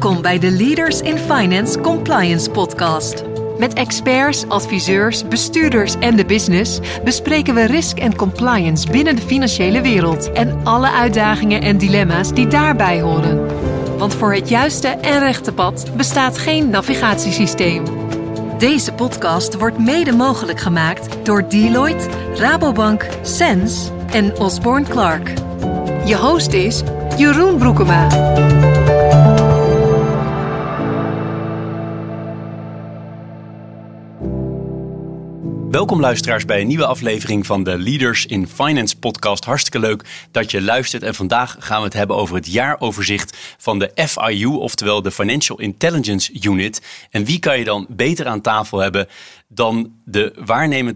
Welkom bij de Leaders in Finance Compliance podcast. Met experts, adviseurs, bestuurders en de business bespreken we risk en compliance binnen de financiële wereld en alle uitdagingen en dilemma's die daarbij horen. Want voor het juiste en rechte pad bestaat geen navigatiesysteem. Deze podcast wordt mede mogelijk gemaakt door Deloitte, Rabobank, Sens en Osborne Clarke. Je host is Jeroen Broekema. Welkom luisteraars bij een nieuwe aflevering van de Leaders in Finance podcast. Hartstikke leuk dat je luistert en vandaag gaan we het hebben over het jaaroverzicht van de FIU, oftewel de Financial Intelligence Unit. En wie kan je dan beter aan tafel hebben dan het waarnemend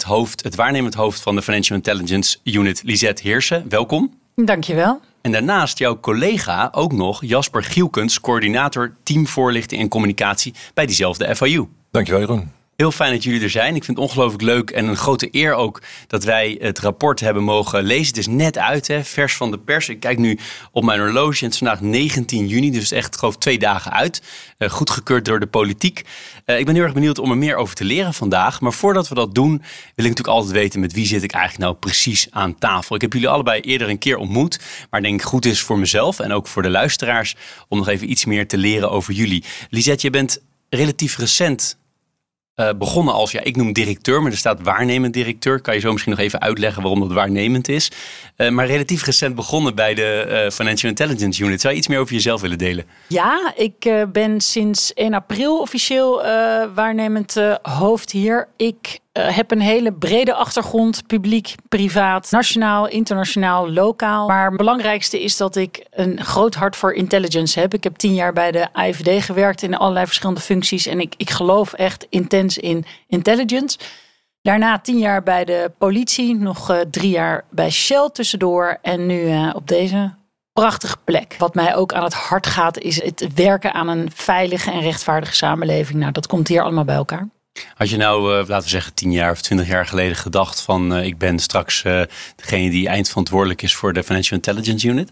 hoofd van de Financial Intelligence Unit, Lisette Heersen. Welkom. Dankjewel. En daarnaast jouw collega ook nog Jasper Gielkens, coördinator teamvoorlichting en communicatie bij diezelfde FIU. Dankjewel, Jeroen. Heel fijn dat jullie er zijn. Ik vind het ongelooflijk leuk en een grote eer ook dat wij het rapport hebben mogen lezen. Het is net uit, vers van de pers. Ik kijk nu op mijn horloge en het is vandaag 19 juni, dus echt geloof 2 dagen uit. Goedgekeurd door de politiek. Ik ben heel erg benieuwd om er meer over te leren vandaag. Maar voordat we dat doen, wil ik natuurlijk altijd weten met wie zit ik eigenlijk nou precies aan tafel. Ik heb jullie allebei eerder een keer ontmoet, maar ik denk goed is voor mezelf en ook voor de luisteraars om nog even iets meer te leren over jullie. Lisette, je bent relatief recent begonnen als, ik noem directeur, maar er staat waarnemend directeur. Kan je zo misschien nog even uitleggen waarom dat waarnemend is. Maar relatief recent begonnen bij de Financial Intelligence Unit. Zou je iets meer over jezelf willen delen? Ja, ik ben sinds 1 april officieel waarnemend hoofd hier. Ik heb een hele brede achtergrond, publiek, privaat, nationaal, internationaal, lokaal. Maar het belangrijkste is dat ik een groot hart voor intelligence heb. Ik heb 10 jaar bij de AIVD gewerkt in allerlei verschillende functies. En ik geloof echt intens in intelligence. Daarna 10 jaar bij de politie, nog 3 jaar bij Shell tussendoor. En nu op deze prachtige plek. Wat mij ook aan het hart gaat is het werken aan een veilige en rechtvaardige samenleving. Nou, dat komt hier allemaal bij elkaar. Had je nou, laten we zeggen 10 jaar of 20 jaar geleden gedacht van ik ben straks degene die eindverantwoordelijk is voor de Financial Intelligence Unit?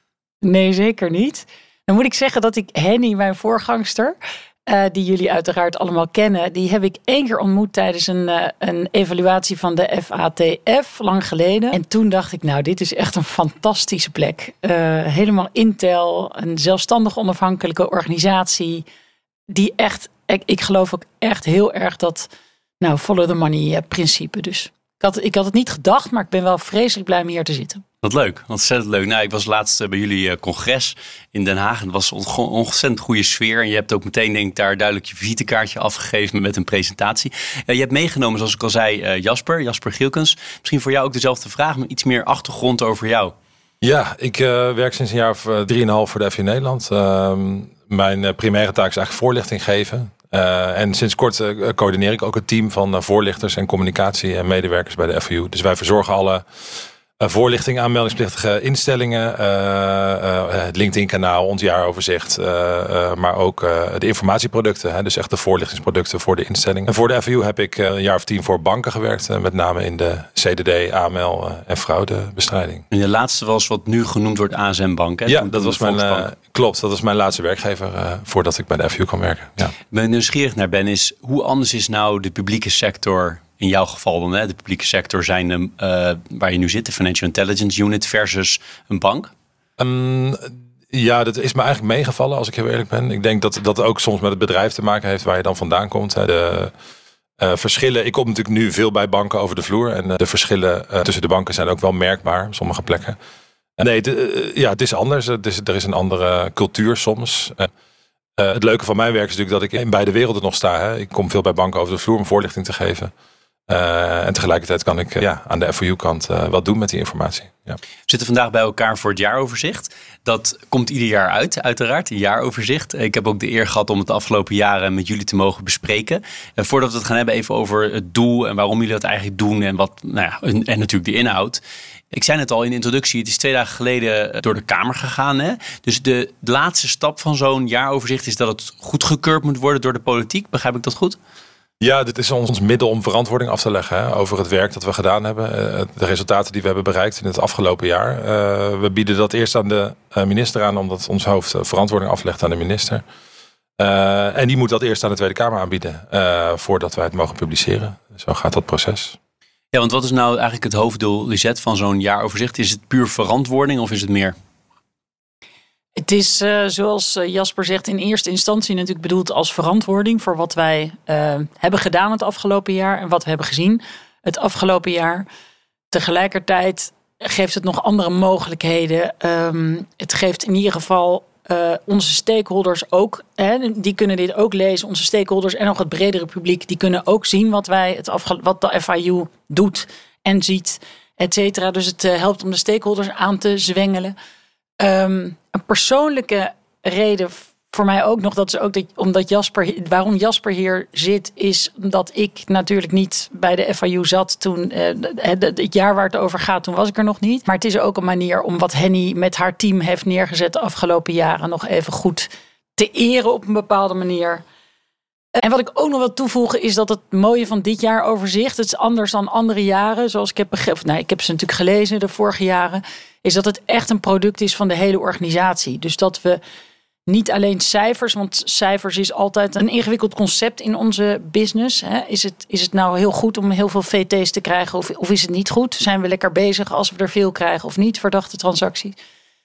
Nee, zeker niet. Dan moet ik zeggen dat ik Henny, mijn voorgangster, die jullie uiteraard allemaal kennen, die heb ik 1 keer ontmoet tijdens een evaluatie van de FATF, lang geleden. En toen dacht ik, nou, dit is echt een fantastische plek. Helemaal Intel, een zelfstandig onafhankelijke organisatie die echt, ik geloof ook echt heel erg dat, follow the money principe. Dus ik had het niet gedacht, maar ik ben wel vreselijk blij om hier te zitten. Wat leuk, ontzettend leuk. Nou, ik was laatst bij jullie congres in Den Haag en het was een ontzettend goede sfeer. En je hebt ook meteen, denk ik, daar duidelijk je visitekaartje afgegeven met een presentatie. Je hebt meegenomen, zoals ik al zei, Jasper Gielkens. Misschien voor jou ook dezelfde vraag, maar iets meer achtergrond over jou. Ja, ik werk sinds een jaar of 3,5 voor de FIU Nederland. Mijn primaire taak is eigenlijk voorlichting geven. En sinds kort coördineer ik ook het team van voorlichters en communicatie en medewerkers bij de FIU. Dus wij verzorgen alle voorlichting aan meldingsplichtige instellingen, het LinkedIn-kanaal, ons jaaroverzicht, maar ook de informatieproducten, dus echt de voorlichtingsproducten voor de instellingen. En voor de FIU heb ik een jaar of 10 voor banken gewerkt, met name in de CDD, AML en fraudebestrijding. En de laatste was wat nu genoemd wordt ASM Bank. Hè? Ja, dat was klopt. Dat was mijn laatste werkbaar voordat ik bij de FIU kan werken. Ja. Waar ik nieuwsgierig naar ben is, hoe anders is nou de publieke sector in jouw geval dan, de publieke sector zijn waar je nu zit, de Financial Intelligence Unit versus een bank? Ja, dat is me eigenlijk meegevallen als ik heel eerlijk ben. Ik denk dat dat ook soms met het bedrijf te maken heeft waar je dan vandaan komt. De verschillen, ik kom natuurlijk nu veel bij banken over de vloer. En de verschillen tussen de banken zijn ook wel merkbaar op sommige plekken. Nee, het is anders. Er is een andere cultuur soms. Het leuke van mijn werk is natuurlijk dat ik in beide werelden nog sta. Hè. Ik kom veel bij banken over de vloer om voorlichting te geven. En tegelijkertijd kan ik aan de FIU-kant wat doen met die informatie. Ja. We zitten vandaag bij elkaar voor het jaaroverzicht. Dat komt ieder jaar uit, uiteraard, een jaaroverzicht. Ik heb ook de eer gehad om het de afgelopen jaren met jullie te mogen bespreken. Voordat we het gaan hebben even over het doel en waarom jullie dat eigenlijk doen en wat, en natuurlijk de inhoud. Ik zei het al in de introductie, het is 2 dagen geleden door de Kamer gegaan. Hè? Dus de laatste stap van zo'n jaaroverzicht is dat het goedgekeurd moet worden door de politiek. Begrijp ik dat goed? Ja, dit is ons middel om verantwoording af te leggen over het werk dat we gedaan hebben. De resultaten die we hebben bereikt in het afgelopen jaar. We bieden dat eerst aan de minister aan, omdat ons hoofd verantwoording aflegt aan de minister. En die moet dat eerst aan de Tweede Kamer aanbieden voordat wij het mogen publiceren. Zo gaat dat proces. Ja, want wat is nou eigenlijk het hoofddoel, Lisette, van zo'n jaaroverzicht? Is het puur verantwoording of is het meer? Het is, zoals Jasper zegt, in eerste instantie natuurlijk bedoeld als verantwoording voor wat wij hebben gedaan het afgelopen jaar en wat we hebben gezien het afgelopen jaar. Tegelijkertijd geeft het nog andere mogelijkheden. Het geeft in ieder geval onze stakeholders ook, die kunnen dit ook lezen. Onze stakeholders en nog het bredere publiek, die kunnen ook zien wat wat de FIU doet en ziet, et cetera. Dus het helpt om de stakeholders aan te zwengelen. Een persoonlijke reden voor mij ook nog, dat is ook waarom Jasper hier zit, is omdat ik natuurlijk niet bij de FIU zat toen, het jaar waar het over gaat, toen was ik er nog niet. Maar het is ook een manier om wat Henny met haar team heeft neergezet de afgelopen jaren nog even goed te eren op een bepaalde manier. En wat ik ook nog wil toevoegen is dat het mooie van dit jaar overzicht, het is anders dan andere jaren, zoals ik heb begrepen, ik heb ze natuurlijk gelezen de vorige jaren, is dat het echt een product is van de hele organisatie. Dus dat we niet alleen cijfers, want cijfers is altijd een ingewikkeld concept in onze business. Hè. Is het nou heel goed om heel veel VT's te krijgen of is het niet goed? Zijn we lekker bezig als we er veel krijgen of niet, verdachte transacties?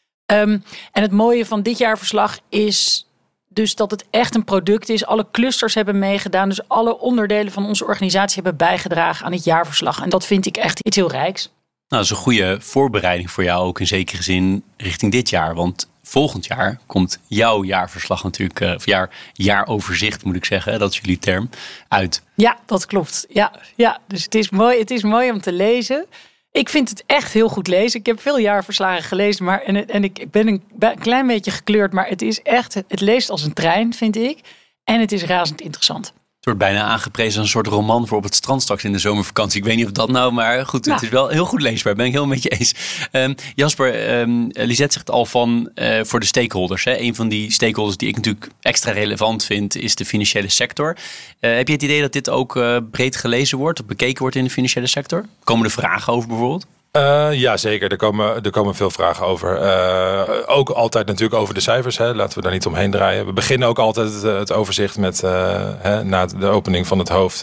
En het mooie van dit jaarverslag is dus dat het echt een product is. Alle clusters hebben meegedaan, dus alle onderdelen van onze organisatie hebben bijgedragen aan het jaarverslag. En dat vind ik echt iets heel rijks. Nou, dat is een goede voorbereiding voor jou ook in zekere zin richting dit jaar. Want volgend jaar komt jouw jaarverslag natuurlijk, of jaaroverzicht moet ik zeggen, dat is jullie term, uit. Ja, dat klopt. Ja, dus het is mooi om te lezen. Ik vind het echt heel goed lezen. Ik heb veel jaarverslagen gelezen, maar ik ben een klein beetje gekleurd, maar het leest als een trein, vind ik. En het is razend interessant. Het wordt bijna aangeprezen als een soort roman voor op het strand straks in de zomervakantie. Ik weet niet of dat nou, maar goed, Het is wel heel goed leesbaar. Ben ik heel met je eens. Jasper, Lisette zegt al van voor de stakeholders. Hè. Een van die stakeholders die ik natuurlijk extra relevant vind is de financiële sector. Heb je het idee dat dit ook breed gelezen wordt of bekeken wordt in de financiële sector? Komen er vragen over bijvoorbeeld? Ja, zeker. Er komen veel vragen over. Ook altijd natuurlijk over de cijfers. Hè. Laten we daar niet omheen draaien. We beginnen ook altijd het overzicht met na de opening van het hoofd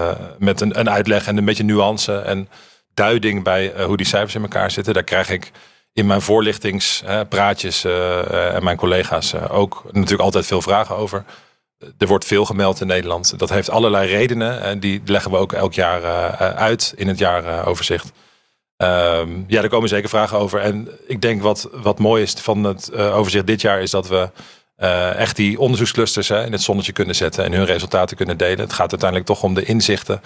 met een uitleg en een beetje nuance en duiding bij hoe die cijfers in elkaar zitten. Daar krijg ik in mijn voorlichtingspraatjes en mijn collega's ook natuurlijk altijd veel vragen over. Er wordt veel gemeld in Nederland. Dat heeft allerlei redenen en die leggen we ook elk jaar uit in het jaaroverzicht. Daar komen zeker vragen over. En ik denk wat mooi is van het overzicht dit jaar is dat we echt die onderzoeksclusters in het zonnetje kunnen zetten en hun resultaten kunnen delen. Het gaat uiteindelijk toch om de inzichten.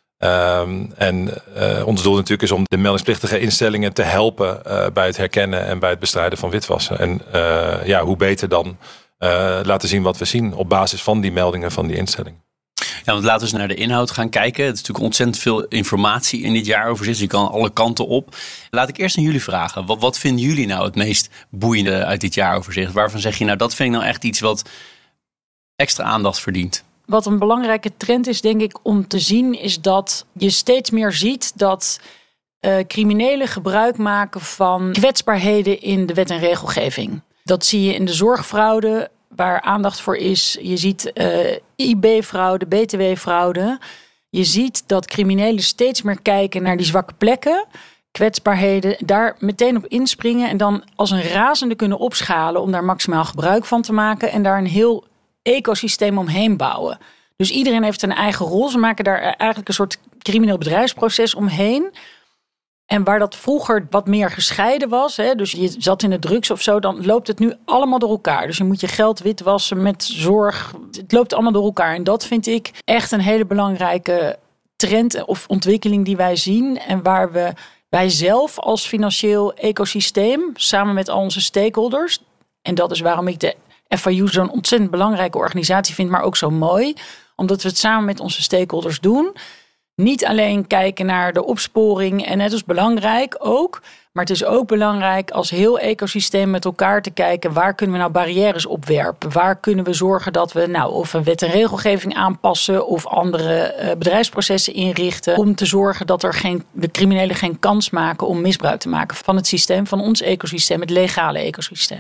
Ons doel natuurlijk is om de meldingsplichtige instellingen te helpen bij het herkennen en bij het bestrijden van witwassen. En hoe beter dan laten zien wat we zien op basis van die meldingen van die instellingen. Ja, want laten we eens naar de inhoud gaan kijken. Het is natuurlijk ontzettend veel informatie in dit jaaroverzicht. Dus je kan alle kanten op. Laat ik eerst aan jullie vragen. Wat vinden jullie nou het meest boeiende uit dit jaaroverzicht? Waarvan zeg je nou, dat vind ik nou echt iets wat extra aandacht verdient? Wat een belangrijke trend is, denk ik, om te zien, is dat je steeds meer ziet dat criminelen gebruik maken van kwetsbaarheden in de wet en regelgeving. Dat zie je in de zorgfraude, waar aandacht voor is. Je ziet IB-fraude, BTW-fraude. Je ziet dat criminelen steeds meer kijken naar die zwakke plekken, kwetsbaarheden, daar meteen op inspringen en dan als een razende kunnen opschalen om daar maximaal gebruik van te maken en daar een heel ecosysteem omheen bouwen. Dus iedereen heeft een eigen rol. Ze maken daar eigenlijk een soort crimineel bedrijfsproces omheen. En waar dat vroeger wat meer gescheiden was, dus je zat in de drugs of zo, dan loopt het nu allemaal door elkaar. Dus je moet je geld witwassen met zorg. Het loopt allemaal door elkaar. En dat vind ik echt een hele belangrijke trend of ontwikkeling die wij zien. En waar wij zelf als financieel ecosysteem, samen met al onze stakeholders, en dat is waarom ik de FIU zo'n ontzettend belangrijke organisatie vind, maar ook zo mooi, omdat we het samen met onze stakeholders doen. Niet alleen kijken naar de opsporing, en het is belangrijk ook, maar het is ook belangrijk als heel ecosysteem met elkaar te kijken, waar kunnen we nou barrières opwerpen? Waar kunnen we zorgen dat we of een wet en regelgeving aanpassen of andere bedrijfsprocessen inrichten om te zorgen dat de criminelen geen kans maken om misbruik te maken van het systeem, van ons ecosysteem, het legale ecosysteem.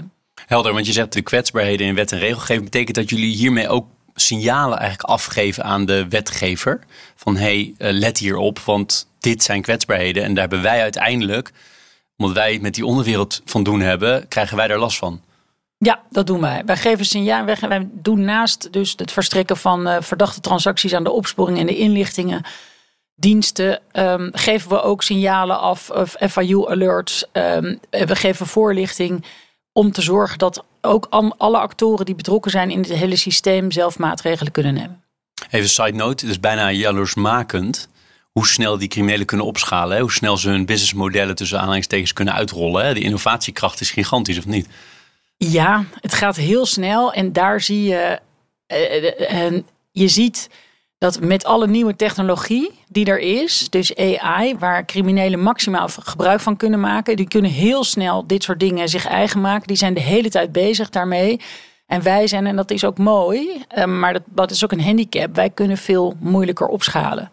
Helder, want je zegt de kwetsbaarheden in wet en regelgeving. Betekent dat jullie hiermee ook signalen eigenlijk afgeven aan de wetgever? Van let hierop, want dit zijn kwetsbaarheden. En daar hebben wij uiteindelijk, omdat wij met die onderwereld van doen hebben, krijgen wij daar last van. Ja, dat doen wij. Wij geven signaal. Wij doen naast dus het verstrekken van verdachte transacties aan de opsporing en de inlichtingendiensten, geven we ook signalen af, of FIU-alerts. We geven voorlichting om te zorgen dat ook alle actoren die betrokken zijn in het hele systeem zelf maatregelen kunnen nemen. Even side note, het is bijna jaloersmakend hoe snel die criminelen kunnen opschalen. Hè? Hoe snel ze hun businessmodellen tussen aanhalingstekens kunnen uitrollen. Hè? De innovatiekracht is gigantisch, of niet? Ja, het gaat heel snel en daar zie je, je ziet dat met alle nieuwe technologie die er is, dus AI, waar criminelen maximaal gebruik van kunnen maken, die kunnen heel snel dit soort dingen zich eigen maken. Die zijn de hele tijd bezig daarmee. En wij zijn, en dat is ook mooi, maar dat is ook een handicap, wij kunnen veel moeilijker opschalen.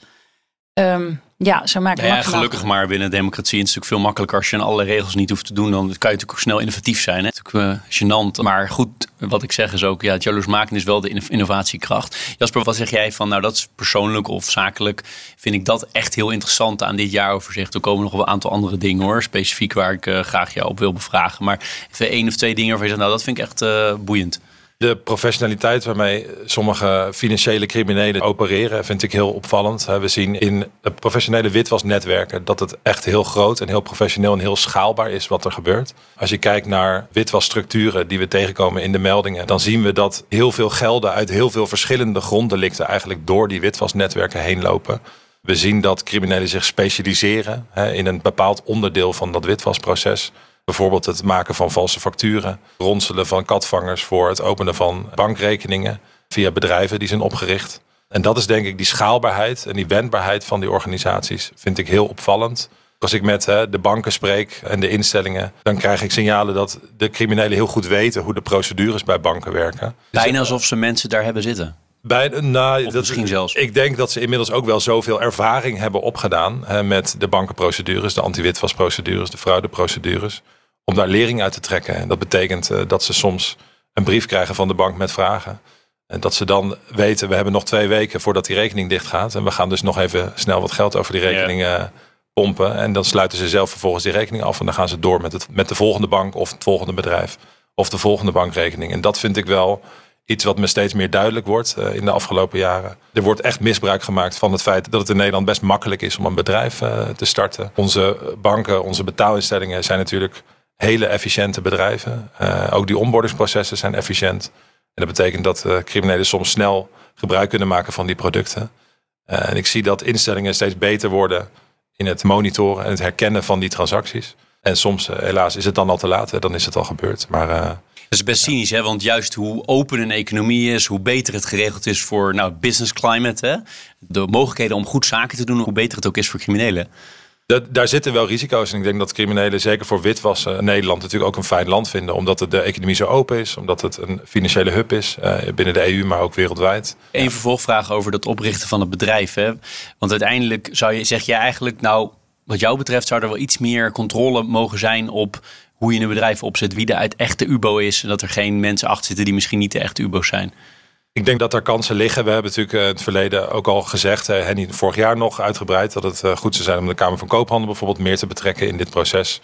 Zo maken we gelukkig maar binnen democratie is het natuurlijk veel makkelijker als je aan alle regels niet hoeft te doen. Dan kan je natuurlijk ook snel innovatief zijn. Hè? Het is natuurlijk gênant. Maar goed, wat ik zeg is ook, het jaloersmaken is wel de innovatiekracht. Jasper, wat zeg jij van, dat is persoonlijk of zakelijk, vind ik dat echt heel interessant aan dit jaaroverzicht. Er komen nog wel een aantal andere dingen hoor, specifiek waar ik graag jou op wil bevragen. Maar even 1 of 2 dingen waarvan je zegt, dat vind ik echt boeiend. De professionaliteit waarmee sommige financiële criminelen opereren vind ik heel opvallend. We zien in professionele witwasnetwerken dat het echt heel groot en heel professioneel en heel schaalbaar is wat er gebeurt. Als je kijkt naar witwasstructuren die we tegenkomen in de meldingen, dan zien we dat heel veel gelden uit heel veel verschillende gronddelicten eigenlijk door die witwasnetwerken heen lopen. We zien dat criminelen zich specialiseren in een bepaald onderdeel van dat witwasproces. Bijvoorbeeld het maken van valse facturen, ronselen van katvangers voor het openen van bankrekeningen via bedrijven die zijn opgericht. En dat is denk ik die schaalbaarheid en die wendbaarheid van die organisaties vind ik heel opvallend. Als ik met de banken spreek en de instellingen, dan krijg ik signalen dat de criminelen heel goed weten hoe de procedures bij banken werken. Bijna alsof ze mensen daar hebben zitten. Misschien zelfs. Ik denk dat ze inmiddels ook wel zoveel ervaring hebben opgedaan met de bankenprocedures, de anti-witwasprocedures, de fraudeprocedures, om daar lering uit te trekken. En dat betekent dat ze soms een brief krijgen van de bank met vragen. En dat ze dan weten, we hebben nog 2 weken voordat die rekening dicht gaat. En we gaan dus nog even snel wat geld over die rekening pompen. En dan sluiten ze zelf vervolgens die rekening af. En dan gaan ze door met de volgende bank of het volgende bedrijf of de volgende bankrekening. En dat vind ik wel iets wat me steeds meer duidelijk wordt in de afgelopen jaren. Er wordt echt misbruik gemaakt van het feit dat het in Nederland best makkelijk is om een bedrijf te starten. Onze banken, onze betaalinstellingen zijn natuurlijk hele efficiënte bedrijven. Ook die onboardingsprocessen zijn efficiënt. En dat betekent dat criminelen soms snel gebruik kunnen maken van die producten. En ik zie dat instellingen steeds beter worden in het monitoren en het herkennen van die transacties. En soms, helaas, is het dan al te laat. Dan is het al gebeurd. Maar dat is best cynisch, hè? Want juist hoe open een economie is, hoe beter het geregeld is voor business climate, hè? De mogelijkheden om goed zaken te doen, hoe beter het ook is voor criminelen. Daar zitten wel risico's. En ik denk dat criminelen, zeker voor witwassen, Nederland natuurlijk ook een fijn land vinden. Omdat de economie zo open is. Omdat het een financiële hub is binnen de EU, maar ook wereldwijd. Een vervolgvraag over dat oprichten van het bedrijf. Hè? Want uiteindelijk zeg je eigenlijk, wat jou betreft zou er wel iets meer controle mogen zijn op hoe je een bedrijf opzet, wie de echte UBO is en dat er geen mensen achter zitten die misschien niet de echte UBO's zijn. Ik denk dat er kansen liggen. We hebben natuurlijk in het verleden ook al gezegd, Henny, vorig jaar nog uitgebreid, dat het goed zou zijn om de Kamer van Koophandel bijvoorbeeld meer te betrekken in dit proces.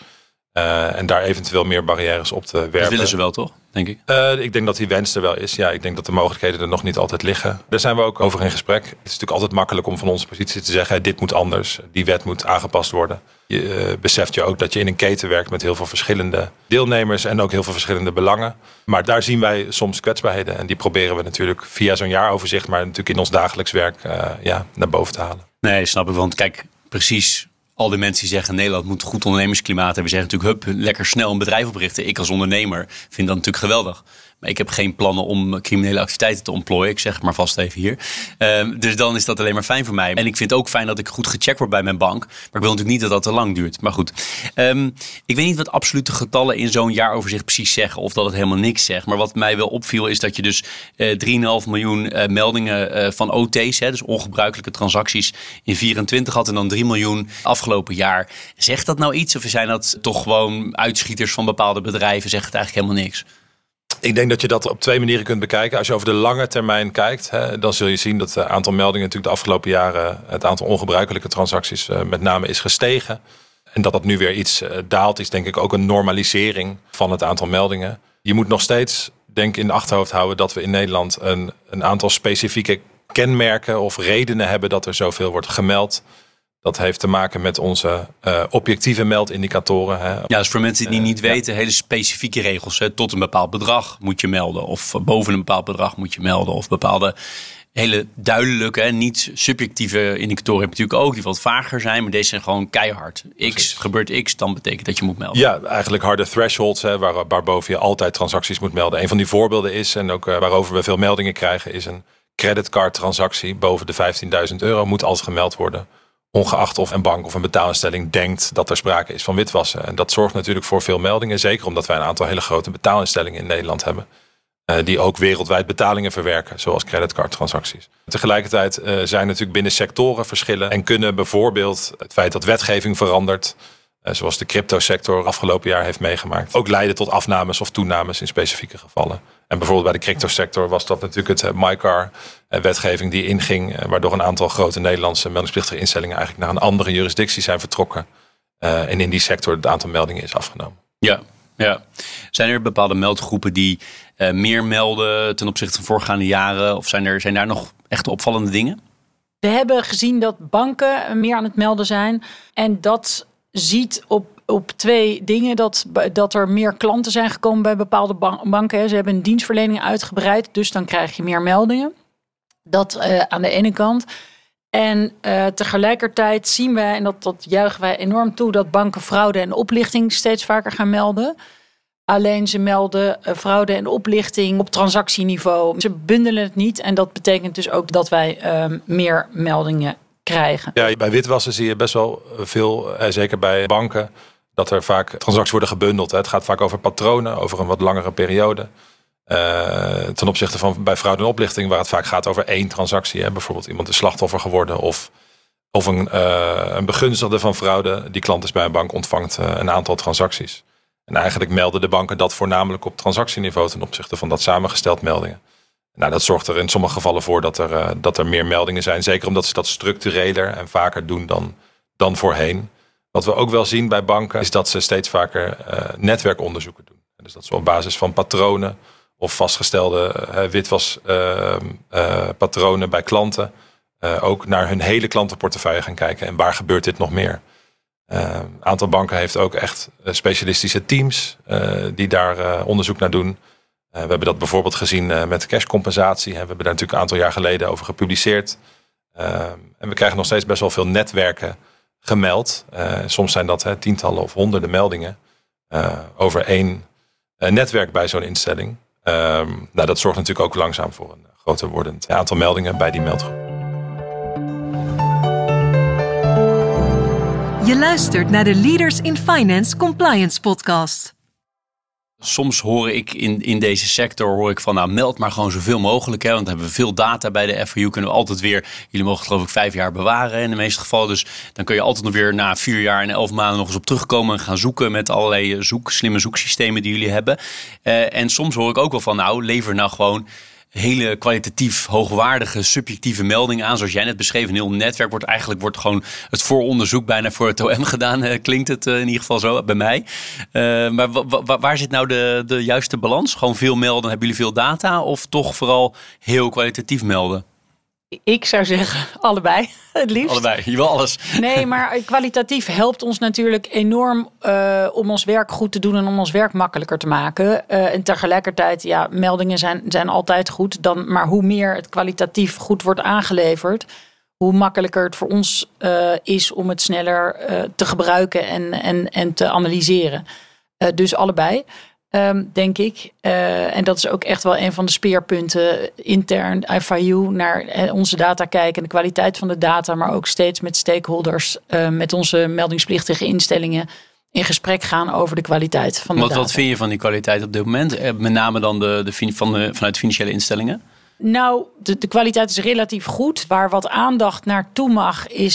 En daar eventueel meer barrières op te werpen. Dat willen ze wel, toch? Denk ik. Ik denk dat die wens er wel is. Ja, ik denk dat de mogelijkheden er nog niet altijd liggen. Daar zijn we ook over in gesprek. Het is natuurlijk altijd makkelijk om van onze positie te zeggen, dit moet anders. Die wet moet aangepast worden. Je beseft je ook dat je in een keten werkt met heel veel verschillende deelnemers en ook heel veel verschillende belangen. Maar daar zien wij soms kwetsbaarheden. En die proberen we natuurlijk via zo'n jaaroverzicht, maar natuurlijk in ons dagelijks werk naar boven te halen. Nee, snap ik. Want kijk, precies al die mensen die zeggen Nederland moet een goed ondernemersklimaat hebben. Zeggen natuurlijk, lekker snel een bedrijf oprichten. Ik als ondernemer vind dat natuurlijk geweldig. Maar ik heb geen plannen om criminele activiteiten te ontplooien. Ik zeg het maar vast even hier. Dus dan is dat alleen maar fijn voor mij. En ik vind het ook fijn dat ik goed gecheckt word bij mijn bank. Maar ik wil natuurlijk niet dat dat te lang duurt. Maar goed, ik weet niet wat absolute getallen in zo'n jaaroverzicht precies zeggen. Of dat het helemaal niks zegt. Maar wat mij wel opviel is dat je dus 3,5 miljoen meldingen van OT's, dus ongebruikelijke transacties, in 24 had. En dan 3 miljoen afgelopen jaar. Zegt dat nou iets? Of zijn dat toch gewoon uitschieters van bepaalde bedrijven? Zegt het eigenlijk helemaal niks? Ik denk dat je dat op 2 manieren kunt bekijken. Als je over de lange termijn kijkt, dan zul je zien dat het aantal meldingen natuurlijk de afgelopen jaren, het aantal ongebruikelijke transacties met name is gestegen. En dat nu weer iets daalt, is denk ik ook een normalisering van het aantal meldingen. Je moet nog steeds, denk ik, in de achterhoofd houden dat we in Nederland een aantal specifieke kenmerken of redenen hebben dat er zoveel wordt gemeld. Dat heeft te maken met onze objectieve meldindicatoren. Hè. Ja, dus voor mensen die niet weten, hele specifieke regels. Hè. Tot een bepaald bedrag moet je melden. Of boven een bepaald bedrag moet je melden. Of bepaalde hele duidelijke, niet subjectieve indicatoren heb je natuurlijk ook. Die wat vager zijn, maar deze zijn gewoon keihard. Gebeurt X, dan betekent dat je moet melden. Ja, eigenlijk harde thresholds, waarboven je altijd transacties moet melden. Een van die voorbeelden is, en ook waarover we veel meldingen krijgen, is een creditcardtransactie boven de €15.000 moet altijd gemeld worden. Ongeacht of een bank of een betaalinstelling denkt dat er sprake is van witwassen. En dat zorgt natuurlijk voor veel meldingen. Zeker omdat wij een aantal hele grote betaalinstellingen in Nederland hebben. Die ook wereldwijd betalingen verwerken, zoals creditcardtransacties. Tegelijkertijd zijn natuurlijk binnen sectoren verschillen. En kunnen bijvoorbeeld het feit dat wetgeving verandert, zoals de cryptosector afgelopen jaar heeft meegemaakt, ook leiden tot afnames of toenames in specifieke gevallen. En bijvoorbeeld bij de cryptosector was dat natuurlijk het MiCAR-wetgeving die inging, waardoor een aantal grote Nederlandse meldingsplichtige instellingen eigenlijk naar een andere jurisdictie zijn vertrokken. En in die sector het aantal meldingen is afgenomen. Ja. Zijn er bepaalde meldgroepen die meer melden ten opzichte van voorgaande jaren? Of zijn daar nog echt opvallende dingen? We hebben gezien dat banken meer aan het melden zijn. En dat ziet op 2 dingen. Dat er meer klanten zijn gekomen bij bepaalde banken. Ze hebben een dienstverlening uitgebreid. Dus dan krijg je meer meldingen. Dat aan de ene kant. En tegelijkertijd zien wij, en dat juichen wij enorm toe, dat banken fraude en oplichting steeds vaker gaan melden. Alleen ze melden fraude en oplichting op transactieniveau. Ze bundelen het niet en dat betekent dus ook dat wij meer meldingen krijgen. Ja, bij witwassen zie je best wel veel, zeker bij banken, dat er vaak transacties worden gebundeld. Het gaat vaak over patronen, over een wat langere periode. Ten opzichte van bij fraude en oplichting, waar het vaak gaat over 1 transactie. Hè. Bijvoorbeeld iemand is slachtoffer geworden of een begunstigde van fraude. Die klant is bij een bank, ontvangt een aantal transacties. En eigenlijk melden de banken dat voornamelijk op transactieniveau ten opzichte van dat samengesteld meldingen. Nou, dat zorgt er in sommige gevallen voor dat er meer meldingen zijn. Zeker omdat ze dat structureler en vaker doen dan voorheen. Wat we ook wel zien bij banken is dat ze steeds vaker netwerkonderzoeken doen. Dus dat ze op basis van patronen of vastgestelde witwaspatronen bij klanten ook naar hun hele klantenportefeuille gaan kijken. En waar gebeurt dit nog meer? Een aantal banken heeft ook echt specialistische teams die daar onderzoek naar doen. We hebben dat bijvoorbeeld gezien met cashcompensatie. We hebben daar natuurlijk een aantal jaar geleden over gepubliceerd. En we krijgen nog steeds best wel veel netwerken gemeld. Soms zijn dat tientallen of honderden meldingen over 1 netwerk bij zo'n instelling. Dat zorgt natuurlijk ook langzaam voor een groter wordend aantal meldingen bij die meldgroep. Je luistert naar de Leaders in Finance Compliance podcast. Soms hoor ik in deze sector van meld maar gewoon zoveel mogelijk. Want dan hebben we veel data bij de FIU. Kunnen we altijd weer, jullie mogen het geloof ik 5 jaar bewaren in de meeste gevallen. Dus dan kun je altijd nog weer na 4 jaar en 11 maanden nog eens op terugkomen. En gaan zoeken met allerlei slimme zoeksystemen die jullie hebben. En soms hoor ik ook wel van lever nou gewoon hele kwalitatief hoogwaardige subjectieve meldingen aan. Zoals jij net beschreef, een heel netwerk wordt gewoon het vooronderzoek bijna voor het OM gedaan. Klinkt het in ieder geval zo bij mij. Maar waar zit nou de juiste balans? Gewoon veel melden, hebben jullie veel data? Of toch vooral heel kwalitatief melden? Ik zou zeggen allebei, het liefst. Allebei, je wil alles. Nee, maar kwalitatief helpt ons natuurlijk enorm om ons werk goed te doen en om ons werk makkelijker te maken. En tegelijkertijd, meldingen zijn altijd goed. Maar hoe meer het kwalitatief goed wordt aangeleverd, hoe makkelijker het voor ons is om het sneller te gebruiken en te analyseren. Dus allebei. Denk ik. En dat is ook echt wel een van de speerpunten intern FIU naar onze data kijken en de kwaliteit van de data, maar ook steeds met stakeholders, met onze meldingsplichtige instellingen in gesprek gaan over de kwaliteit van de data. Wat vind je van die kwaliteit op dit moment? Met name dan vanuit financiële instellingen? Nou, de kwaliteit is relatief goed. Waar wat aandacht naartoe mag is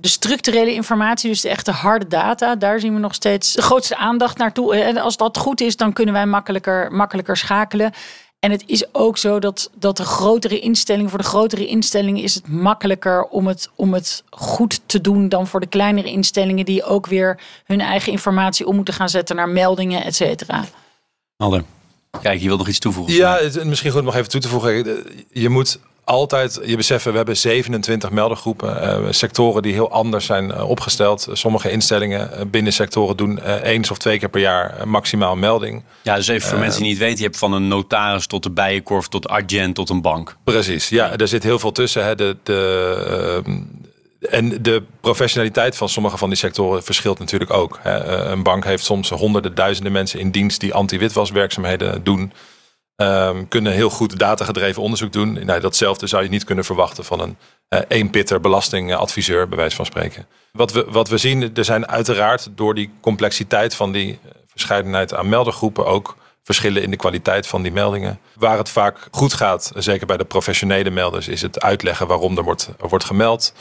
De structurele informatie, dus de echte harde data, daar zien we nog steeds de grootste aandacht naartoe. En als dat goed is, dan kunnen wij makkelijker schakelen. En het is ook zo dat voor de grotere instellingen is het makkelijker om het goed te doen dan voor de kleinere instellingen die ook weer hun eigen informatie om moeten gaan zetten naar meldingen, et cetera. Alder, kijk, je wilt nog iets toevoegen? Ja, misschien goed om nog even toe te voegen. Je moet altijd je beseffen, we hebben 27 meldergroepen. Sectoren die heel anders zijn opgesteld. Sommige instellingen binnen sectoren doen 1 of 2 keer per jaar maximaal melding. Ja, dus even voor mensen die niet weten. Je hebt van een notaris tot de bijenkorf, tot Adyen, tot een bank. Precies, ja. Er zit heel veel tussen. Hè. En de professionaliteit van sommige van die sectoren verschilt natuurlijk ook. Hè. Een bank heeft soms honderden, duizenden mensen in dienst die anti-witwaswerkzaamheden doen. Kunnen heel goed datagedreven onderzoek doen. Nou, datzelfde zou je niet kunnen verwachten van een eenpitter belastingadviseur, bij wijze van spreken. Wat we zien, er zijn uiteraard door die complexiteit van die verscheidenheid aan meldergroepen ook verschillen in de kwaliteit van die meldingen. Waar het vaak goed gaat, zeker bij de professionele melders, is het uitleggen waarom er wordt gemeld.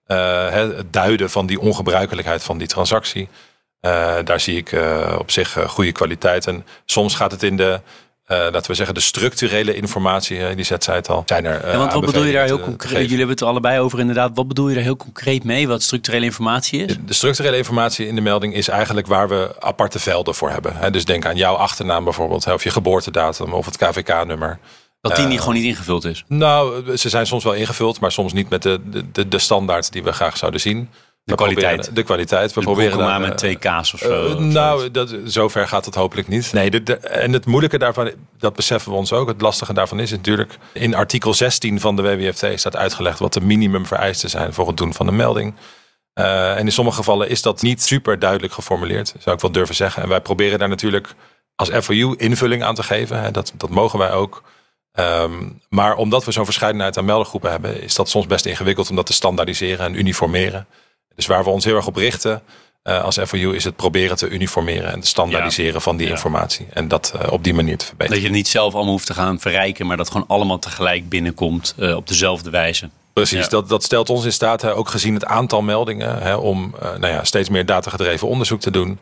Het duiden van die ongebruikelijkheid van die transactie. Daar zie ik op zich goede kwaliteit. En soms gaat het in de laten we zeggen, de structurele informatie, die zei het al, zijn er. Want wat bedoel je daar heel concreet? Jullie hebben het er allebei over inderdaad. Wat bedoel je daar heel concreet mee? Wat structurele informatie is? De structurele informatie in de melding is eigenlijk waar we aparte velden voor hebben. Dus denk aan jouw achternaam bijvoorbeeld, of je geboortedatum of het KVK-nummer. Dat die gewoon niet ingevuld is? Nou, ze zijn soms wel ingevuld, maar soms niet met de standaard die we graag zouden zien. De kwaliteit. We proberen maar met 2 K's of zo. Zover gaat het hopelijk niet. Nee, en het moeilijke daarvan, dat beseffen we ons ook. Het lastige daarvan is natuurlijk, in artikel 16 van de WWFT staat uitgelegd wat de minimumvereisten zijn voor het doen van een melding. En in sommige gevallen is dat niet super duidelijk geformuleerd, zou ik wel durven zeggen. En wij proberen daar natuurlijk als FOU invulling aan te geven. Dat mogen wij ook. Maar omdat we zo'n verscheidenheid aan meldergroepen hebben, is dat soms best ingewikkeld om dat te standaardiseren en uniformeren. Dus waar we ons heel erg op richten als FOU is het proberen te uniformeren en te standaardiseren van die informatie. En dat op die manier te verbeteren. Dat je het niet zelf allemaal hoeft te gaan verrijken, maar dat gewoon allemaal tegelijk binnenkomt op dezelfde wijze. Precies, dat stelt ons in staat, ook gezien het aantal meldingen, om steeds meer datagedreven onderzoek te doen.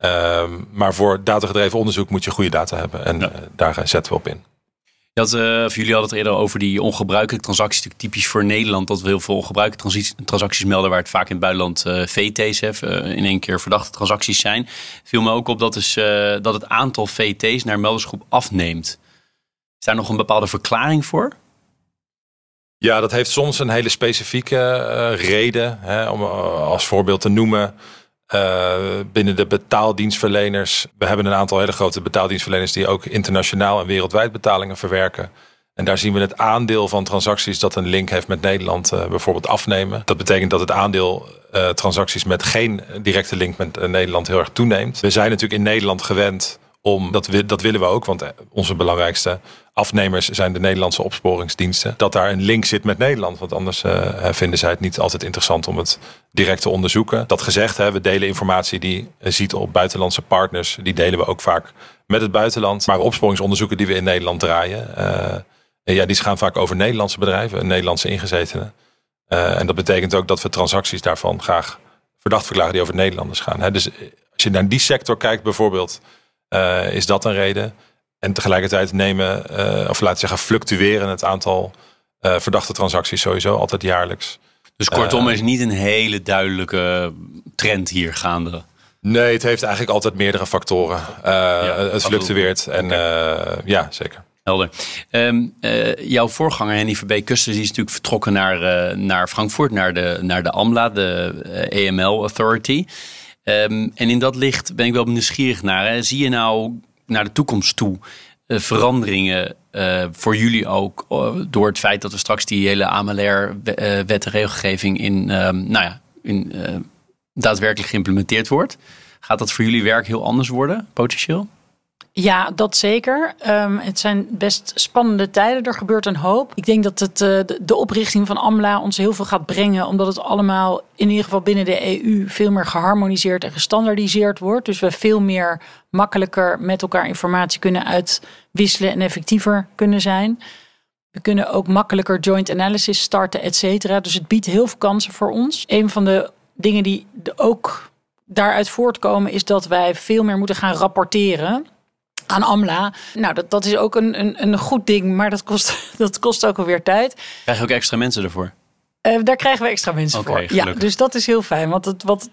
Maar voor datagedreven onderzoek moet je goede data hebben. En daar zetten we op in. Jullie hadden het eerder over die ongebruikelijke transacties. Natuurlijk typisch voor Nederland dat we heel veel ongebruikelijke transacties melden, waar het vaak in het buitenland VT's in één keer verdachte transacties zijn. Viel me ook op dat het aantal VT's naar meldersgroep afneemt. Is daar nog een bepaalde verklaring voor? Ja, dat heeft soms een hele specifieke reden. Om als voorbeeld te noemen. Binnen de betaaldienstverleners. We hebben een aantal hele grote betaaldienstverleners die ook internationaal en wereldwijd betalingen verwerken. En daar zien we het aandeel van transacties dat een link heeft met Nederland bijvoorbeeld afnemen. Dat betekent dat het aandeel transacties met geen directe link met Nederland heel erg toeneemt. We zijn natuurlijk in Nederland gewend om, dat willen we ook, want onze belangrijkste afnemers zijn de Nederlandse opsporingsdiensten. Dat daar een link zit met Nederland, want anders vinden zij het niet altijd interessant om het direct te onderzoeken. Dat gezegd, we delen informatie die ziet op buitenlandse partners. Die delen we ook vaak met het buitenland. Maar opsporingsonderzoeken die we in Nederland draaien, die gaan vaak over Nederlandse bedrijven, Nederlandse ingezetenen. En dat betekent ook dat we transacties daarvan graag verdacht verklaren die over Nederlanders gaan. Dus als je naar die sector kijkt bijvoorbeeld, is dat een reden. En tegelijkertijd fluctueren het aantal verdachte transacties sowieso altijd jaarlijks. Dus kortom, er is niet een hele duidelijke trend hier gaande. Nee, het heeft eigenlijk altijd meerdere factoren. Het fluctueert en zeker. Helder. Jouw voorganger Henny Verbeek Kuster is natuurlijk vertrokken naar Frankfurt, naar de AMLA, de AML Authority. En in dat licht ben ik wel nieuwsgierig naar. Zie je nou naar de toekomst toe veranderingen voor jullie ook door het feit dat we straks die hele AMLR-wet en regelgeving in daadwerkelijk geïmplementeerd wordt? Gaat dat voor jullie werk heel anders worden, potentieel? Ja, dat zeker. Het zijn best spannende tijden. Er gebeurt een hoop. Ik denk dat de oprichting van AMLA ons heel veel gaat brengen, omdat het allemaal in ieder geval binnen de EU veel meer geharmoniseerd en gestandaardiseerd wordt. Dus we veel meer makkelijker met elkaar informatie kunnen uitwisselen en effectiever kunnen zijn. We kunnen ook makkelijker joint analysis starten, et cetera. Dus het biedt heel veel kansen voor ons. Een van de dingen die ook daaruit voortkomen, is dat wij veel meer moeten gaan rapporteren aan AMLA. Nou, dat is ook een goed ding, maar dat kost ook alweer tijd. Krijg je ook extra mensen ervoor? Daar krijgen we extra mensen voor. Gelukkig. Ja, dus dat is heel fijn. Want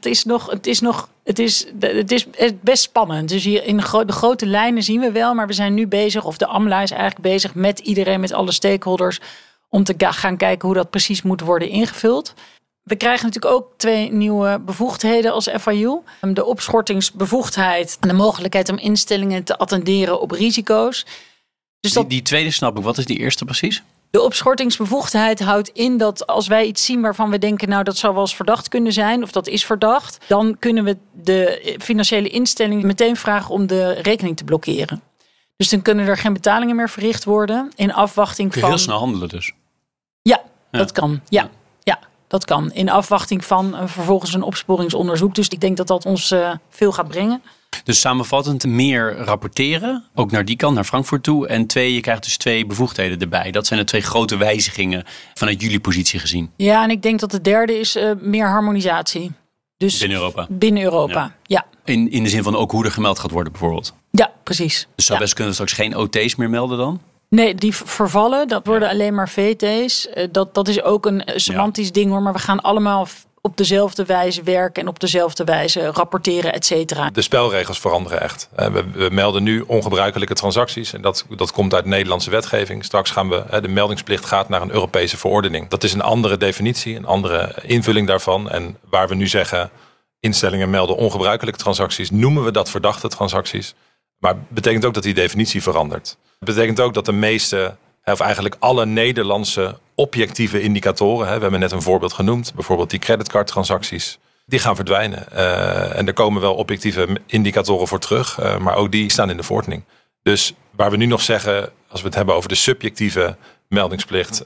het is best spannend. Dus hier in de grote lijnen zien we wel, maar we zijn nu bezig, of de AMLA is eigenlijk bezig met iedereen, met alle stakeholders, om te gaan kijken hoe dat precies moet worden ingevuld. We krijgen natuurlijk ook 2 nieuwe bevoegdheden als FIU. De opschortingsbevoegdheid en de mogelijkheid om instellingen te attenderen op risico's. Dus die tweede snap ik. Wat is die eerste precies? De opschortingsbevoegdheid houdt in dat als wij iets zien waarvan we denken, nou, dat zou wel eens verdacht kunnen zijn, of dat is verdacht, dan kunnen we de financiële instelling meteen vragen om de rekening te blokkeren. Dus dan kunnen er geen betalingen meer verricht worden in afwachting van. Heel snel handelen dus. Ja, dat kan. Ja, dat kan. In afwachting van vervolgens een opsporingsonderzoek. Dus ik denk dat dat ons veel gaat brengen. Dus samenvattend meer rapporteren, ook naar die kant, naar Frankfurt toe. En 2, je krijgt dus 2 bevoegdheden erbij. Dat zijn de 2 grote wijzigingen vanuit jullie positie gezien. Ja, en ik denk dat de derde is meer harmonisatie. Dus binnen Europa, ja. In de zin van ook hoe er gemeld gaat worden bijvoorbeeld. Ja, precies. Dus zou best kunnen straks geen OT's meer melden dan? Nee, die vervallen. Dat worden alleen maar VT's. Dat is ook een semantisch ding hoor. Maar we gaan allemaal op dezelfde wijze werken en op dezelfde wijze rapporteren, et cetera. De spelregels veranderen echt. We melden nu ongebruikelijke transacties. En dat komt uit Nederlandse wetgeving. Straks gaan de meldingsplicht gaat naar een Europese verordening. Dat is een andere definitie, een andere invulling daarvan. En waar we nu zeggen, instellingen melden ongebruikelijke transacties, noemen we dat verdachte transacties. Maar het betekent ook dat die definitie verandert. Het betekent ook dat de meeste, of eigenlijk alle Nederlandse objectieve indicatoren, we hebben net een voorbeeld genoemd, bijvoorbeeld die creditcardtransacties, die gaan verdwijnen. En er komen wel objectieve indicatoren voor terug, maar ook die staan in de verordening. Dus waar we nu nog zeggen, als we het hebben over de subjectieve meldingsplicht,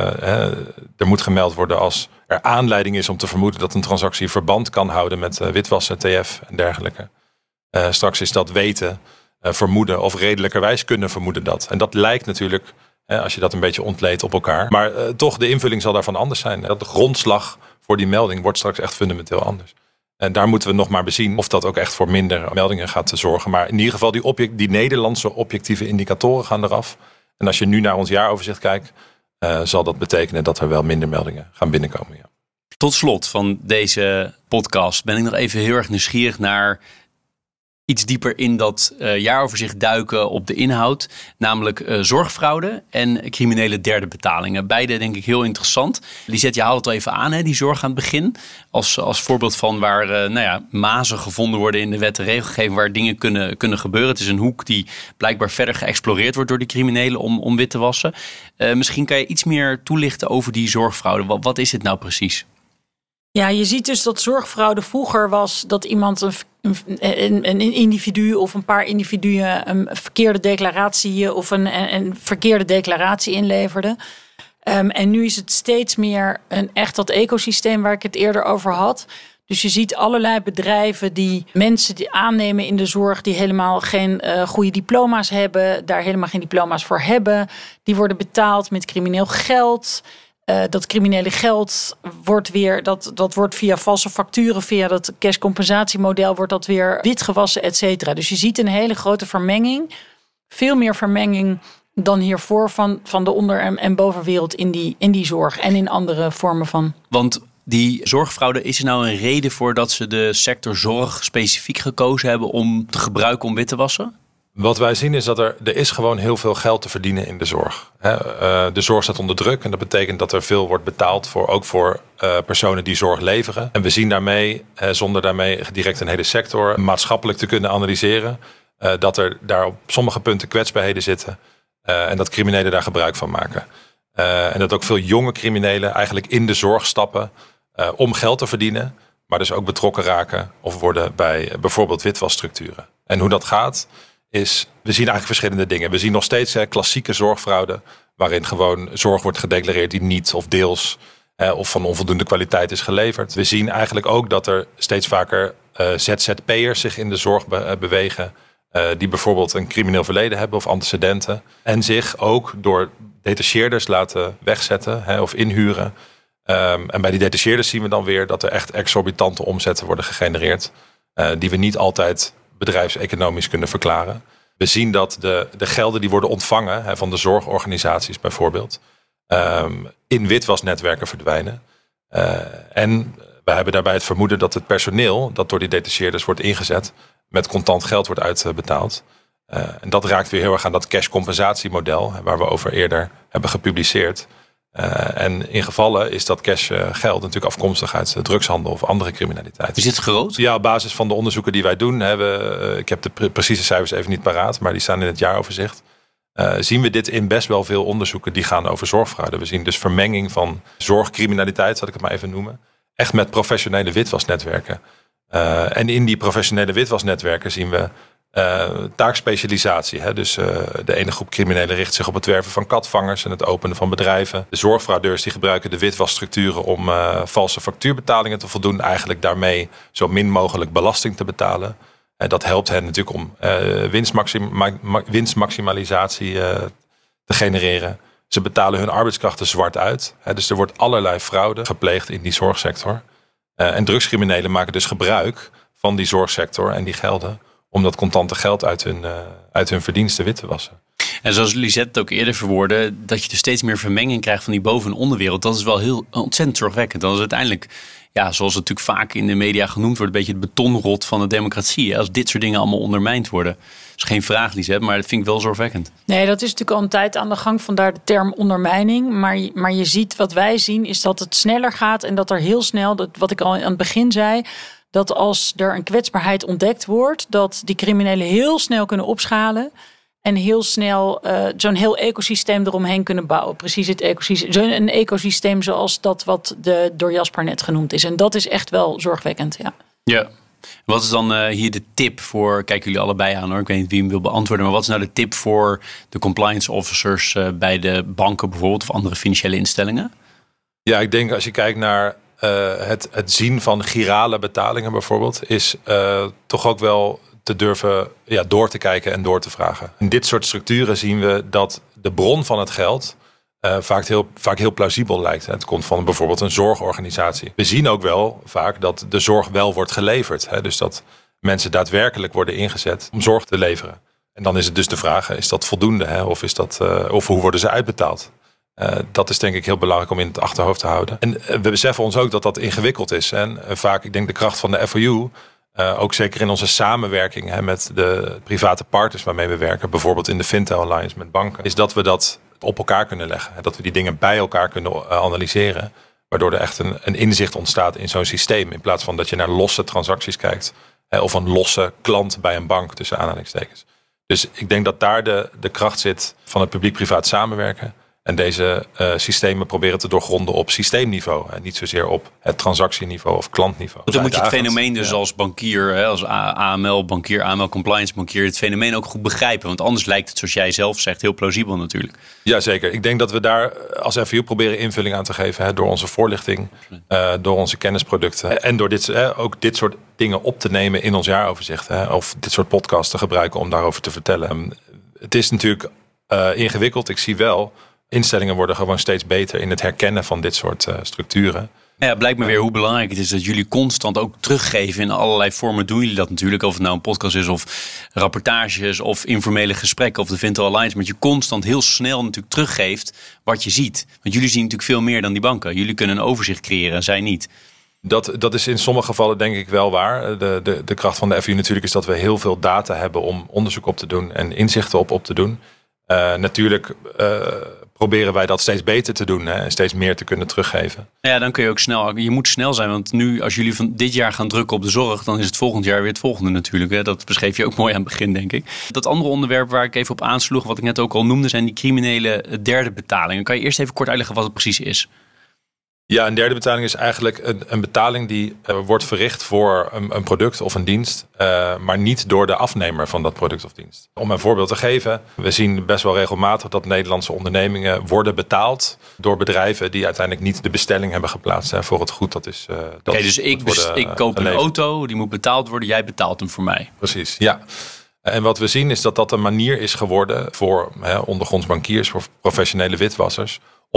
er moet gemeld worden als er aanleiding is om te vermoeden dat een transactie verband kan houden met witwassen, TF en dergelijke. Straks is dat weten, vermoeden of redelijkerwijs kunnen vermoeden dat. En dat lijkt natuurlijk, als je dat een beetje ontleedt op elkaar. Maar toch, de invulling zal daarvan anders zijn. Dat de grondslag voor die melding wordt straks echt fundamenteel anders. En daar moeten we nog maar bezien of dat ook echt voor minder meldingen gaat zorgen. Maar in ieder geval die Nederlandse objectieve indicatoren gaan eraf. En als je nu naar ons jaaroverzicht kijkt, zal dat betekenen dat er wel minder meldingen gaan binnenkomen. Ja. Tot slot van deze podcast ben ik nog even heel erg nieuwsgierig naar iets dieper in dat jaaroverzicht duiken op de inhoud. Namelijk zorgfraude en criminele derde betalingen. Beide denk ik heel interessant. Lisette, je haalt het al even aan, die zorg aan het begin. Als voorbeeld van waar mazen gevonden worden in de wet en regelgeving, waar dingen kunnen gebeuren. Het is een hoek die blijkbaar verder geëxploreerd wordt door die criminelen om wit te wassen. Misschien kan je iets meer toelichten over die zorgfraude. Wat is het nou precies? Ja, je ziet dus dat zorgfraude vroeger was dat iemand een individu of een paar individuen een verkeerde declaratie of een verkeerde declaratie inleverde. En nu is het steeds meer echt dat ecosysteem waar ik het eerder over had. Dus je ziet allerlei bedrijven die mensen die aannemen in de zorg die helemaal geen goede diploma's hebben, daar helemaal geen diploma's voor hebben. Die worden betaald met crimineel geld. Dat criminele geld wordt weer, dat wordt via valse facturen, via dat cashcompensatiemodel wordt dat weer witgewassen, et cetera. Dus je ziet een hele grote vermenging. Veel meer vermenging dan hiervoor van de onder- en bovenwereld in die zorg en in andere vormen van. Want die zorgfraude, is er nou een reden voor dat ze de sector zorg specifiek gekozen hebben om te gebruiken om wit te wassen? Wat wij zien is dat er is gewoon heel veel geld te verdienen in de zorg. De zorg staat onder druk en dat betekent dat er veel wordt betaald ook voor personen die zorg leveren. En we zien daarmee, zonder daarmee direct een hele sector maatschappelijk te kunnen analyseren, dat er daar op sommige punten kwetsbaarheden zitten en dat criminelen daar gebruik van maken. En dat ook veel jonge criminelen eigenlijk in de zorg stappen om geld te verdienen, maar dus ook betrokken raken of worden bij bijvoorbeeld witwasstructuren. En hoe dat gaat is, we zien eigenlijk verschillende dingen. We zien nog steeds klassieke zorgfraude, waarin gewoon zorg wordt gedeclareerd die niet of deels of van onvoldoende kwaliteit is geleverd. We zien eigenlijk ook dat er steeds vaker ZZP'ers zich in de zorg bewegen, die bijvoorbeeld een crimineel verleden hebben of antecedenten. En zich ook door detacheerders laten wegzetten of inhuren. En bij die detacheerders zien we dan weer dat er echt exorbitante omzetten worden gegenereerd. Die we niet altijd bedrijfseconomisch kunnen verklaren. We zien dat de gelden die worden ontvangen van de zorgorganisaties bijvoorbeeld in witwasnetwerken verdwijnen. En we hebben daarbij het vermoeden dat het personeel dat door die detacheerders wordt ingezet met contant geld wordt uitbetaald. En dat raakt weer heel erg aan dat cashcompensatiemodel waar we over eerder hebben gepubliceerd. En in gevallen is dat cashgeld natuurlijk afkomstig uit drugshandel of andere criminaliteit. Is dit groot? Ja, op basis van de onderzoeken die wij doen. Ik heb de precieze cijfers even niet paraat, maar die staan in het jaaroverzicht. Zien we dit in best wel veel onderzoeken die gaan over zorgfraude. We zien dus vermenging van zorgcriminaliteit, zal ik het maar even noemen. Echt met professionele witwasnetwerken. En in die professionele witwasnetwerken zien we taakspecialisatie. Dus de ene groep criminelen richt zich op het werven van katvangers en het openen van bedrijven. De zorgfraudeurs die gebruiken de witwasstructuren om valse factuurbetalingen te voldoen. Eigenlijk daarmee zo min mogelijk belasting te betalen. Dat helpt hen natuurlijk om winstmaximalisatie te genereren. Ze betalen hun arbeidskrachten zwart uit. Dus er wordt allerlei fraude gepleegd in die zorgsector. En drugscriminelen maken dus gebruik van die zorgsector en die gelden om dat contante geld uit hun verdiensten wit te wassen. En zoals Lisette het ook eerder verwoordde, dat je dus steeds meer vermenging krijgt van die boven- en onderwereld. Dat is wel heel ontzettend zorgwekkend. Dan is uiteindelijk, zoals het natuurlijk vaak in de media genoemd wordt, een beetje het betonrot van de democratie. Hè? Als dit soort dingen allemaal ondermijnd worden. Dat is geen vraag, Lisette, maar dat vind ik wel zorgwekkend. Nee, dat is natuurlijk al een tijd aan de gang, vandaar de term ondermijning. Maar je ziet, wat wij zien, is dat het sneller gaat en dat er heel snel, wat ik al aan het begin zei, dat als er een kwetsbaarheid ontdekt wordt, dat die criminelen heel snel kunnen opschalen en heel snel zo'n heel ecosysteem eromheen kunnen bouwen. Precies het ecosysteem, een ecosysteem zoals dat wat door Jasper net genoemd is. En dat is echt wel zorgwekkend, ja. Ja. Wat is dan hier de tip voor, kijken jullie allebei aan hoor, ik weet niet wie hem wil beantwoorden, maar wat is nou de tip voor de compliance officers bij de banken bijvoorbeeld of andere financiële instellingen? Ja, ik denk als je kijkt naar het zien van girale betalingen bijvoorbeeld, is toch ook wel te durven door te kijken en door te vragen. In dit soort structuren zien we dat de bron van het geld vaak heel plausibel lijkt. Het komt van bijvoorbeeld een zorgorganisatie. We zien ook wel vaak dat de zorg wel wordt geleverd. Dus dat mensen daadwerkelijk worden ingezet om zorg te leveren. En dan is het dus de vraag, is dat voldoende? Of hoe worden ze uitbetaald? Dat is denk ik heel belangrijk om in het achterhoofd te houden. En we beseffen ons ook dat dat ingewikkeld is. En vaak, ik denk de kracht van de FOU, ook zeker in onze samenwerking met de private partners waarmee we werken, bijvoorbeeld in de Fintel Alliance met banken, is dat we dat op elkaar kunnen leggen. Dat we die dingen bij elkaar kunnen analyseren. Waardoor er echt een inzicht ontstaat in zo'n systeem. In plaats van dat je naar losse transacties kijkt. Of een losse klant bij een bank, tussen aanhalingstekens. Dus ik denk dat daar de kracht zit van het publiek-privaat samenwerken. En deze systemen proberen te doorgronden op systeemniveau. En niet zozeer op het transactieniveau of klantniveau. Dan moet je het fenomeen dus als bankier, als AML-bankier, AML-compliance-bankier, het fenomeen ook goed begrijpen. Want anders lijkt het, zoals jij zelf zegt, heel plausibel natuurlijk. Jazeker. Ik denk dat we daar als FIU proberen invulling aan te geven. Door onze voorlichting, door onze kennisproducten. En door ook dit soort dingen op te nemen in ons jaaroverzicht. Of dit soort podcasts te gebruiken om daarover te vertellen. Het is natuurlijk ingewikkeld. Ik zie wel, instellingen worden gewoon steeds beter in het herkennen van dit soort structuren. Ja, blijkt me weer hoe belangrijk het is dat jullie constant ook teruggeven. In allerlei vormen doen jullie dat natuurlijk. Of het nou een podcast is of rapportages of informele gesprekken of de Fintel Alliance. Maar je constant heel snel natuurlijk teruggeeft wat je ziet. Want jullie zien natuurlijk veel meer dan die banken. Jullie kunnen een overzicht creëren, zij niet. Dat is in sommige gevallen denk ik wel waar. De kracht van de FU natuurlijk is dat we heel veel data hebben om onderzoek op te doen en inzichten op te doen. Natuurlijk proberen wij dat steeds beter te doen en steeds meer te kunnen teruggeven. Ja, dan kun je ook snel. Je moet snel zijn, want nu als jullie van dit jaar gaan drukken op de zorg, dan is het volgend jaar weer het volgende natuurlijk. Hè. Dat beschreef je ook mooi aan het begin, denk ik. Dat andere onderwerp waar ik even op aansloeg, wat ik net ook al noemde, zijn die criminele derde betalingen. Kan je eerst even kort uitleggen wat het precies is? Ja, een derde betaling is eigenlijk een betaling die wordt verricht voor een product of een dienst, maar niet door de afnemer van dat product of dienst. Om een voorbeeld te geven, we zien best wel regelmatig dat Nederlandse ondernemingen worden betaald door bedrijven die uiteindelijk niet de bestelling hebben geplaatst voor het goed. Dat is. Dus ik koop een auto, die moet betaald worden, jij betaalt hem voor mij. Precies, ja. En wat we zien is dat een manier is geworden voor ondergronds bankiers, voor professionele witwassers,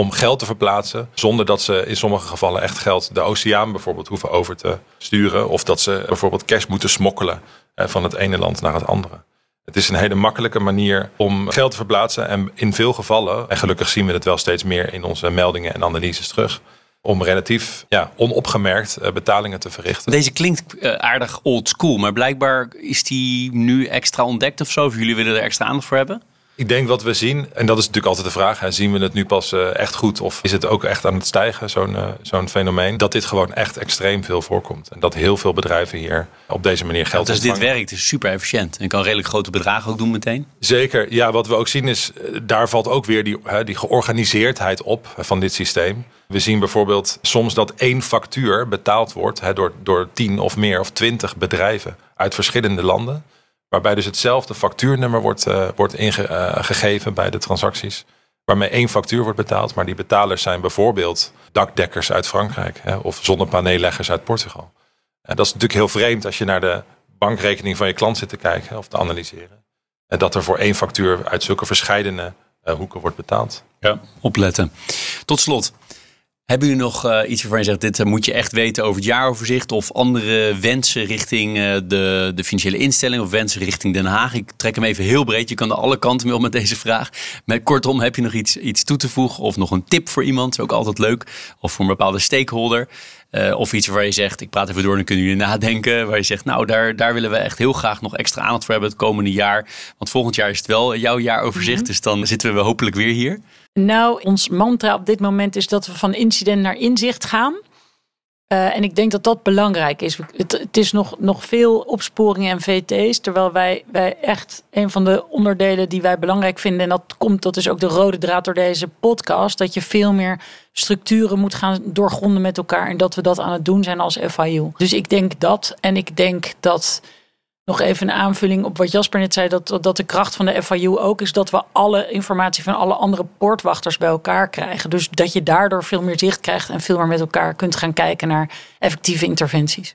om geld te verplaatsen, zonder dat ze in sommige gevallen echt geld de oceaan bijvoorbeeld hoeven over te sturen. Of dat ze bijvoorbeeld cash moeten smokkelen van het ene land naar het andere. Het is een hele makkelijke manier om geld te verplaatsen. En in veel gevallen, en gelukkig zien we het wel steeds meer in onze meldingen en analyses terug, om relatief onopgemerkt betalingen te verrichten. Deze klinkt aardig old school, maar blijkbaar is die nu extra ontdekt of zo? Of jullie willen er extra aandacht voor hebben? Ik denk wat we zien, en dat is natuurlijk altijd de vraag, zien we het nu pas echt goed of is het ook echt aan het stijgen, zo'n fenomeen, dat dit gewoon echt extreem veel voorkomt. En dat heel veel bedrijven hier op deze manier geld ontvangen. Dus dit werkt, is super efficiënt en kan redelijk grote bedragen ook doen meteen? Zeker, ja, wat we ook zien is, daar valt ook weer die georganiseerdheid op van dit systeem. We zien bijvoorbeeld soms dat 1 factuur betaald wordt door 10 of meer of 20 bedrijven uit verschillende landen. Waarbij dus hetzelfde factuurnummer wordt ingegeven bij de transacties. Waarmee 1 factuur wordt betaald. Maar die betalers zijn bijvoorbeeld dakdekkers uit Frankrijk. Of zonnepaneelleggers uit Portugal. Dat is natuurlijk heel vreemd als je naar de bankrekening van je klant zit te kijken of te analyseren. En dat er voor 1 factuur uit zulke verscheidene hoeken wordt betaald. Ja, opletten. Tot slot. Hebben jullie nog iets waarvan je zegt, dit moet je echt weten over het jaaroverzicht of andere wensen richting de financiële instelling of wensen richting Den Haag? Ik trek hem even heel breed. Je kan er alle kanten mee op met deze vraag. Maar kortom, heb je nog iets toe te voegen of nog een tip voor iemand? Dat is ook altijd leuk. Of voor een bepaalde stakeholder. Of iets waar je zegt, ik praat even door, dan kunnen jullie nadenken. Waar je zegt, nou daar willen we echt heel graag nog extra aandacht voor hebben het komende jaar. Want volgend jaar is het wel jouw jaaroverzicht. Dus dan zitten we hopelijk weer hier. Nou, ons mantra op dit moment is dat we van incident naar inzicht gaan. En ik denk dat dat belangrijk is. Het is nog veel opsporingen en VT's. Terwijl wij echt een van de onderdelen die wij belangrijk vinden. En dat is ook de rode draad door deze podcast. Dat je veel meer structuren moet gaan doorgronden met elkaar. En dat we dat aan het doen zijn als FIU. Dus ik denk dat. En ik denk dat, nog even een aanvulling op wat Jasper net zei, dat de kracht van de FIU ook is dat we alle informatie van alle andere poortwachters bij elkaar krijgen. Dus dat je daardoor veel meer zicht krijgt en veel meer met elkaar kunt gaan kijken naar effectieve interventies.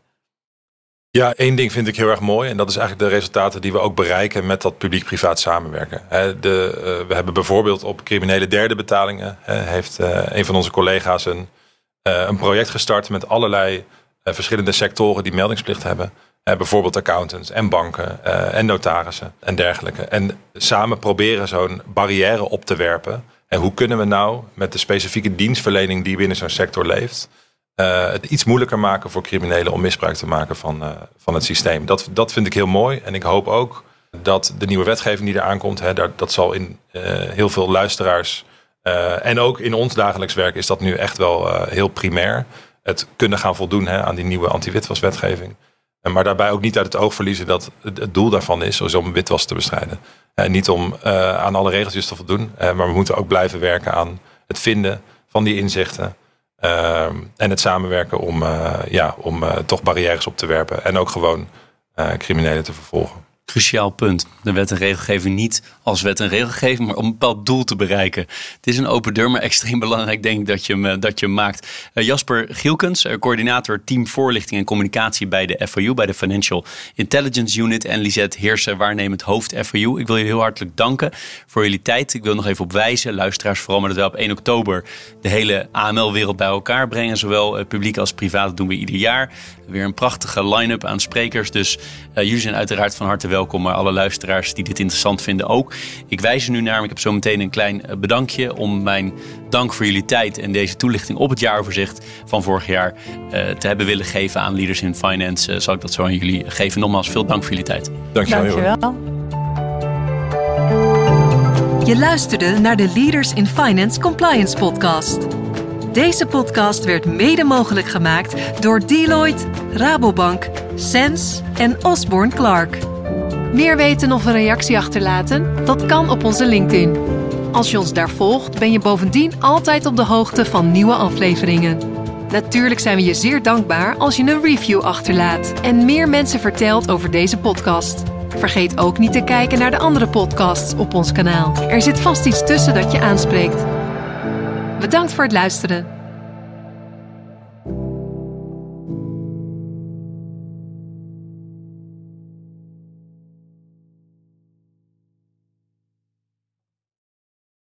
Ja, 1 ding vind ik heel erg mooi. En dat is eigenlijk de resultaten die we ook bereiken met dat publiek-privaat samenwerken. We hebben bijvoorbeeld op criminele derde betalingen, heeft een van onze collega's een project gestart met allerlei verschillende sectoren die meldingsplicht hebben. Bijvoorbeeld accountants en banken en notarissen en dergelijke. En samen proberen zo'n barrière op te werpen. En hoe kunnen we nou met de specifieke dienstverlening die binnen zo'n sector leeft, het iets moeilijker maken voor criminelen om misbruik te maken van het systeem. Dat vind ik heel mooi. En ik hoop ook dat de nieuwe wetgeving die eraan komt, dat zal in heel veel luisteraars en ook in ons dagelijks werk is dat nu echt wel heel primair. Het kunnen gaan voldoen aan die nieuwe anti-witwaswetgeving. Maar daarbij ook niet uit het oog verliezen dat het doel daarvan is om witwas te bestrijden. Niet om aan alle regeltjes te voldoen. Maar we moeten ook blijven werken aan het vinden van die inzichten. En het samenwerken om toch barrières op te werpen. En ook gewoon criminelen te vervolgen. Cruciaal punt. De wet en regelgeving niet als wet en regelgeving, maar om een bepaald doel te bereiken. Het is een open deur, maar extreem belangrijk denk ik dat je hem maakt. Jasper Gielkens, coördinator team voorlichting en communicatie bij de FIU, bij de Financial Intelligence Unit. En Lisette Heersen, waarnemend hoofd FIU. Ik wil jullie heel hartelijk danken voor jullie tijd. Ik wil nog even op wijzen, luisteraars vooral, maar dat wij op 1 oktober de hele AML-wereld bij elkaar brengen. Zowel publiek als privaat, dat doen we ieder jaar. Weer een prachtige line-up aan sprekers. Dus jullie zijn uiteraard van harte welkom, maar alle luisteraars die dit interessant vinden ook. Ik wijs er nu naar, ik heb zo meteen een klein bedankje om mijn dank voor jullie tijd en deze toelichting op het jaaroverzicht van vorig jaar te hebben willen geven aan Leaders in Finance. Zal ik dat zo aan jullie geven. Nogmaals, veel dank voor jullie tijd. Dankjewel. Je luisterde naar de Leaders in Finance Compliance podcast. Deze podcast werd mede mogelijk gemaakt door Deloitte, Rabobank, Sens en Osborne Clarke. Meer weten of een reactie achterlaten? Dat kan op onze LinkedIn. Als je ons daar volgt, ben je bovendien altijd op de hoogte van nieuwe afleveringen. Natuurlijk zijn we je zeer dankbaar als je een review achterlaat en meer mensen vertelt over deze podcast. Vergeet ook niet te kijken naar de andere podcasts op ons kanaal. Er zit vast iets tussen dat je aanspreekt. Bedankt voor het luisteren.